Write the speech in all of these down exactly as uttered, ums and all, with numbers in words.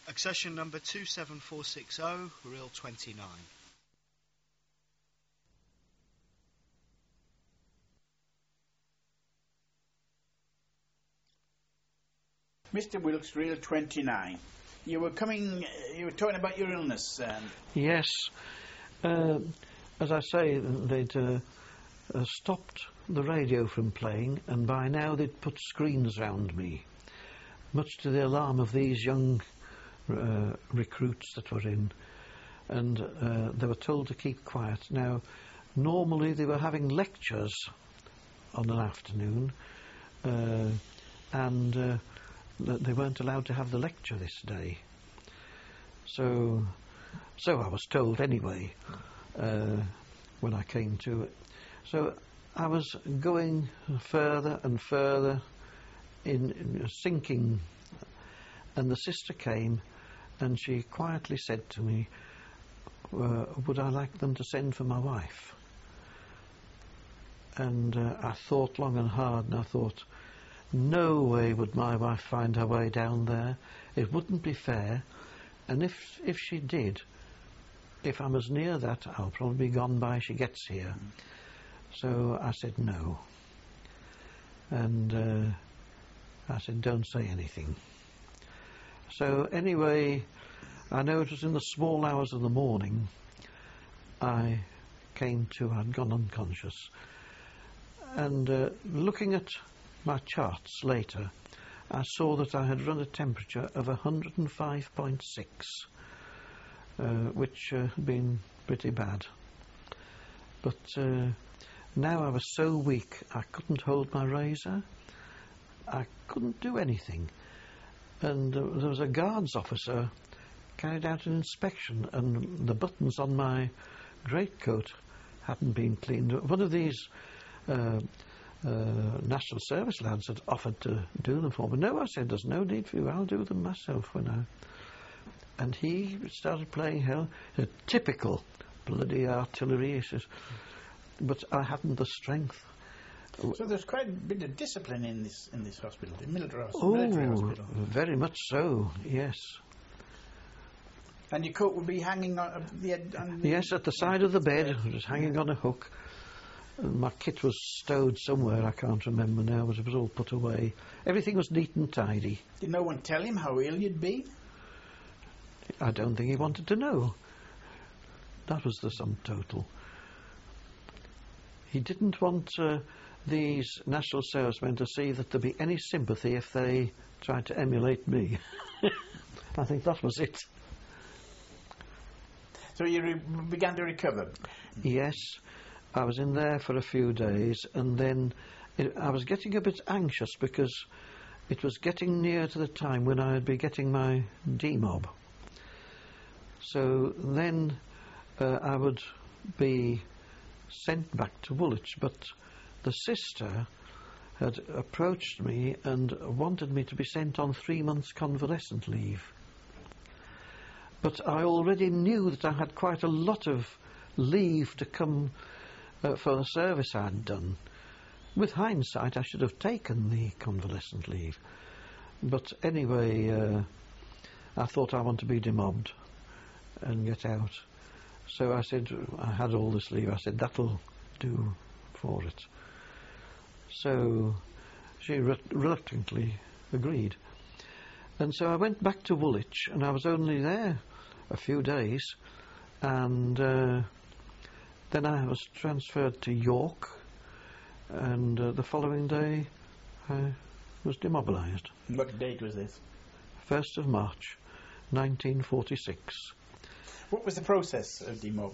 Accession number two seven four six zero, reel twenty-nine. Mister Wilkes, reel twenty-nine. You were coming, you were talking about your illness. Um. Yes. Uh, as I say, they'd uh, uh, stopped the radio from playing, and by now they'd put screens round me, much to the alarm of these young uh, recruits that were in. And uh, they were told to keep quiet. Now, normally they were having lectures on an afternoon, uh, and uh, they weren't allowed to have the lecture this day. So, so I was told anyway, uh, when I came to it. So I was going further and further in, in sinking, and the sister came and she quietly said to me, uh, would I like them to send for my wife? And uh, I thought long and hard, and I thought, no way would my wife find her way down there. It wouldn't be fair. And if if she did, if I'm as near that, I'll probably be gone by she gets here. Mm. So I said no. And uh, I said, don't say anything. So anyway, I know it was in the small hours of the morning I came to, I'd gone unconscious. And uh, looking at my charts later, I saw that I had run a temperature of one hundred and five point six, uh, which uh, had been pretty bad. But uh, now I was so weak I couldn't hold my razor, I couldn't do anything. And uh, there was a guards officer carried out an inspection, and the buttons on my greatcoat hadn't been cleaned. One of these uh, Uh, National Service lads had offered to do them for me. No, I said, there's no need for you, I'll do them myself when I... And he started playing hell, a typical bloody artillery, he says, but I hadn't the strength. So there's quite a bit of discipline in this in this hospital, the military, oh, military hospital. Very much so, yes. And your coat would be hanging on the end? On the yes, at the side of the bed, it was hanging on a hook. My kit was stowed somewhere, I can't remember now, but it was all put away. Everything was neat and tidy. Did no one tell him how ill you'd be? I don't think he wanted to know. That was the sum total. He didn't want uh, these national servicemen to see that there'd be any sympathy if they tried to emulate me. I think that was it. So you re began to recover? Yes. I was in there for a few days, and then it, I was getting a bit anxious because it was getting near to the time when I would be getting my demob. So then uh, I would be sent back to Woolwich, but the sister had approached me and wanted me to be sent on three months convalescent leave. But I already knew that I had quite a lot of leave to come Uh, for the service I'd done. With hindsight, I should have taken the convalescent leave. But anyway, uh, I thought I want to be demobbed and get out. So I said, I had all this leave, I said, that'll do for it. So she re reluctantly agreed. And so I went back to Woolwich, and I was only there a few days, and uh, then I was transferred to York, and uh, the following day I was demobilised. What date was this? first of March, nineteen forty-six. What was the process of demob?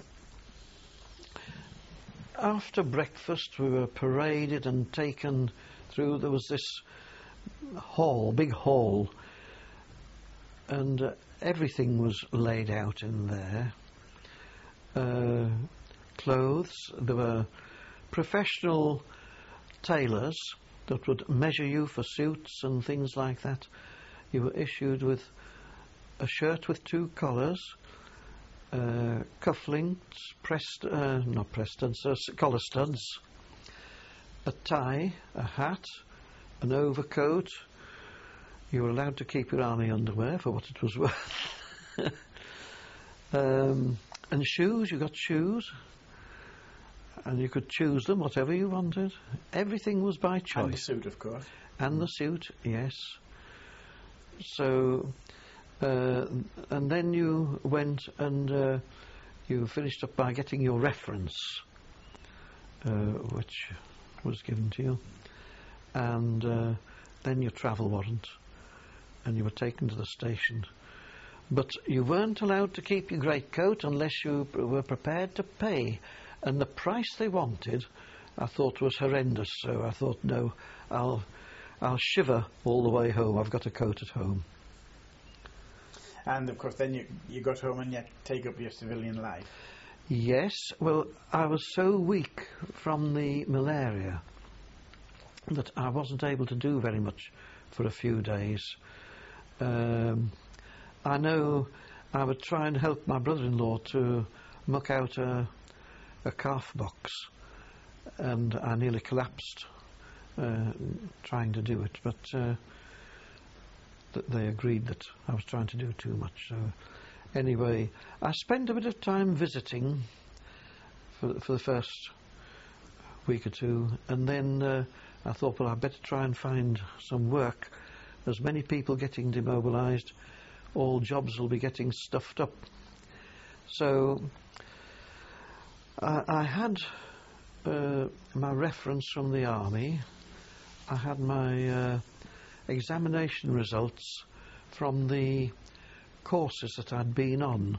After breakfast we were paraded and taken through. There was this hall, big hall, and uh, everything was laid out in there. Uh, clothes, there were professional tailors that would measure you for suits and things like that. You were issued with a shirt with two collars, uh, cufflinks, pressed, uh, not pressed studs, uh, collar studs, a tie, a hat, an overcoat. you were allowed to keep your army underwear for what it was worth. um, and shoes, you got shoes. And you could choose them, whatever you wanted. Everything was by choice. And the suit, of course. And the suit, yes. So, uh, and then you went and uh, you finished up by getting your reference, uh, which was given to you, and uh, then your travel warrant, and you were taken to the station. But you weren't allowed to keep your greatcoat unless you were prepared to pay. And the price they wanted, I thought, was horrendous. So I thought, no, I'll, I'll shiver all the way home. I've got a coat at home. And of course, then you you got home and you had to take up your civilian life. Yes. Well, I was so weak from the malaria that I wasn't able to do very much for a few days. Um, I know I would try and help my brother-in-law to muck out a. a calf box, and I nearly collapsed uh, trying to do it, but uh, th- they agreed that I was trying to do too much. So anyway, I spent a bit of time visiting for, for the first week or two, and then uh, I thought, well, I'd better try and find some work. As many people getting demobilised, all jobs will be getting stuffed up. So I, I had uh, my reference from the army. I had my uh, examination results from the courses that I'd been on.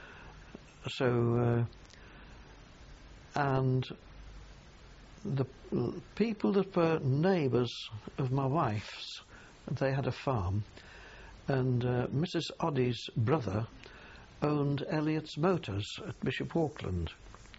So, uh, and the people that were neighbours of my wife's, they had a farm, and uh, Missus Oddie's brother owned Elliott's Motors at Bishop Auckland.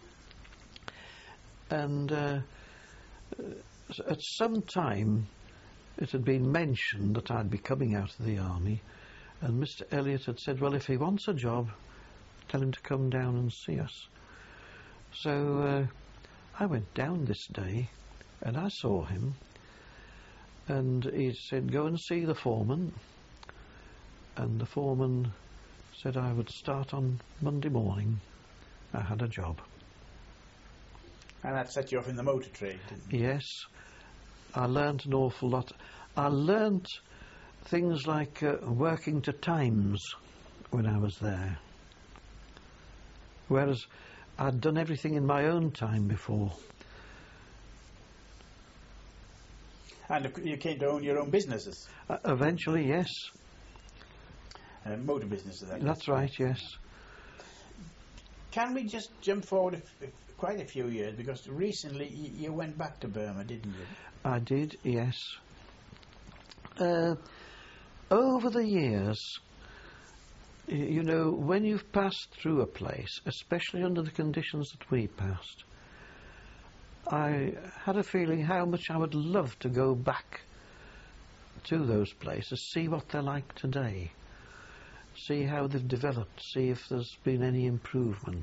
And uh, at some time it had been mentioned that I'd be coming out of the army, and Mister Elliott had said, well, if he wants a job, tell him to come down and see us. So uh, I went down this day and I saw him, and he said, go and see the foreman. And the foreman said I would start on Monday morning. I had a job. And that set you off in the motor trade, didn't it? Yes. I learnt an awful lot. I learnt things like uh, working to times when I was there. Whereas I'd done everything in my own time before. And you came to own your own businesses? Uh, eventually, yes. Uh, motor businesses, that That's right, yes. Can we just jump forward a f- quite a few years? Because recently y- you went back to Burma, didn't you? I did, yes. Uh, over the years, y- you know, when you've passed through a place, especially under the conditions that we passed, I had a feeling how much I would love to go back to those places, see what they're like today, see how they've developed, see if there's been any improvement.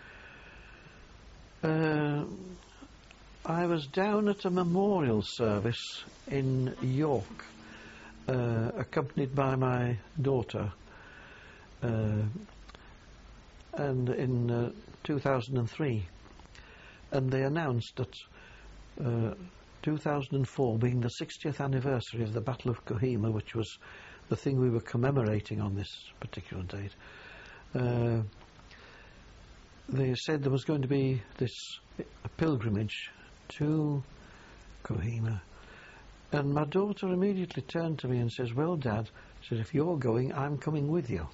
Uh, I was down at a memorial service in York, uh, accompanied by my daughter, uh, and in uh, two thousand three. And they announced that uh, two thousand four being the sixtieth anniversary of the Battle of Kohima, which was the thing we were commemorating on this particular date, uh, they said there was going to be this a pilgrimage to Kohima. And my daughter immediately turned to me and says, well, Dad, she said, if you're going, I'm coming with you.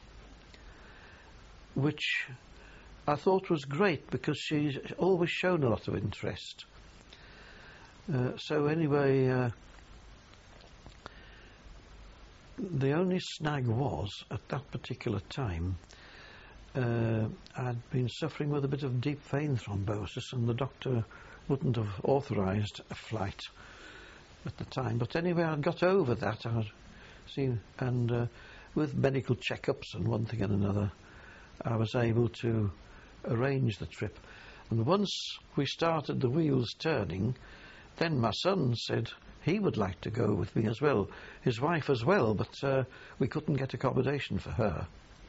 Which I thought was great, because she's always shown a lot of interest. Uh, so anyway, uh, the only snag was, at that particular time, uh, I'd been suffering with a bit of deep vein thrombosis, and the doctor wouldn't have authorised a flight at the time. But anyway, I'd got over that. I'd seen, and uh, with medical checkups and one thing and another, I was able to arrange the trip. And once we started the wheels turning, then my son said, he would like to go with me as well, his wife as well, but uh, we couldn't get accommodation for her.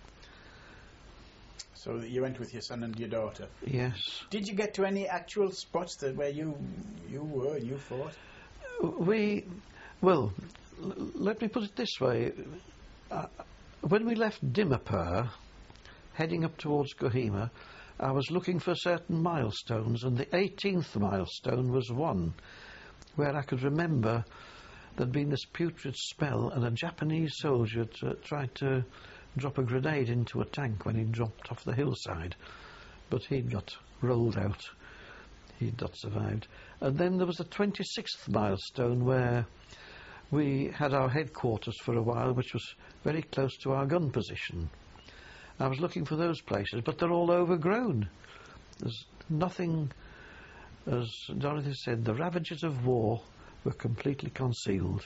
So you went with your son and your daughter? Yes. Did you get to any actual spots that where you you were, you fought? We, well, l- let me put it this way. Uh, when we left Dimapur, heading up towards Kohima, I was looking for certain milestones, and the eighteenth milestone was one where I could remember there'd been this putrid smell, and a Japanese soldier had uh, tried to drop a grenade into a tank when he dropped off the hillside, but he'd got rolled out. He'd not survived. And then there was the twenty-sixth milestone where we had our headquarters for a while, which was very close to our gun position. I was looking for those places, but they're all overgrown. There's nothing, as Dorothy said, the ravages of war were completely concealed.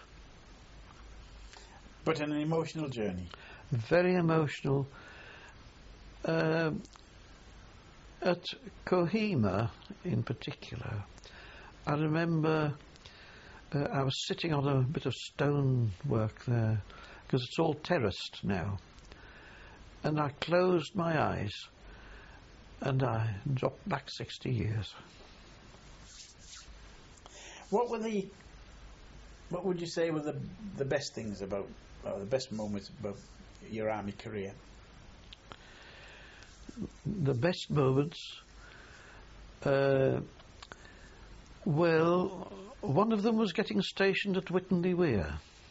But an emotional journey. Very emotional. Uh, at Kohima, in particular, I remember uh, I was sitting on a bit of stonework there, because it's all terraced now, and I closed my eyes and I dropped back sixty years. What were the, what would you say were the the best things about, or the best moments about your army career? The best moments, uh, well, one of them was getting stationed at Whitney Weir,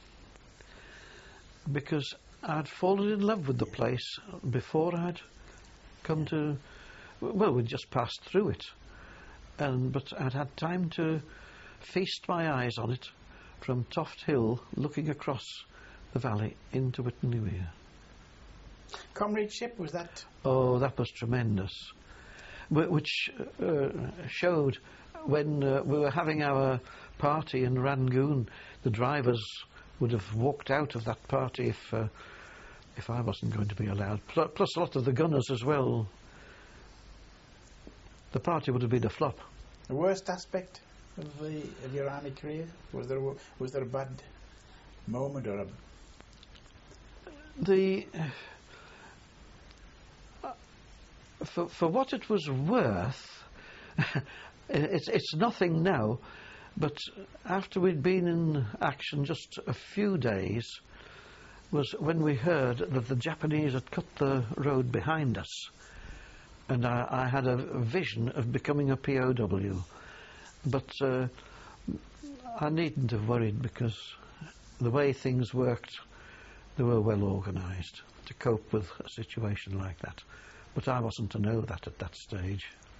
because I'd fallen in love with the place before I'd come to, well, we'd just passed through it, and but I'd had time to feast my eyes on it from Toft Hill, looking across the valley into Whitney Weir. Comradeship, was that? Oh, that was tremendous. Wh- Which uh, showed when uh, we were having our party in Rangoon, the drivers would have walked out of that party if uh, if I wasn't going to be allowed. Pl- Plus a lot of the gunners as well. The party would have been a flop. The worst aspect of the of your army career? Was there a, was there a bad moment or a? The uh, for for what it was worth, it's it's nothing now. But after we'd been in action just a few days, was when we heard that the Japanese had cut the road behind us, and I, I had a vision of becoming a P O W. But uh, I needn't have worried, because the way things worked, they were well organised to cope with a situation like that. But I wasn't to know that at that stage.